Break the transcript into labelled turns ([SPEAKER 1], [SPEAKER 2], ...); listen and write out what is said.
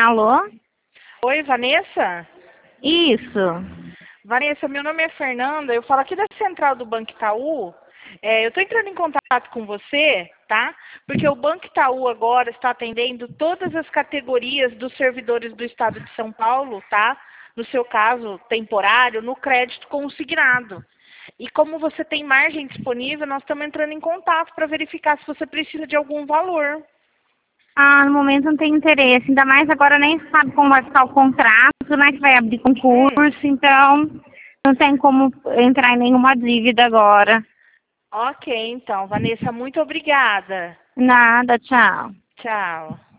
[SPEAKER 1] Alô?
[SPEAKER 2] Oi, Vanessa?
[SPEAKER 1] Isso.
[SPEAKER 2] Vanessa, meu nome é Fernanda, eu falo aqui da central do Banco Itaú. Eu estou entrando em contato com você, tá? Porque o Banco Itaú agora está atendendo todas as categorias dos servidores do Estado de São Paulo, tá? No seu caso, temporário, no crédito consignado. E como você tem margem disponível, nós estamos entrando em contato para verificar se você precisa de algum valor.
[SPEAKER 1] No momento não tem interesse, ainda mais agora nem sabe como vai ficar o contrato, né? Que vai abrir concurso, então não tem como entrar em nenhuma dívida agora.
[SPEAKER 2] Ok, então, Vanessa, muito obrigada.
[SPEAKER 1] Nada, tchau.
[SPEAKER 2] Tchau.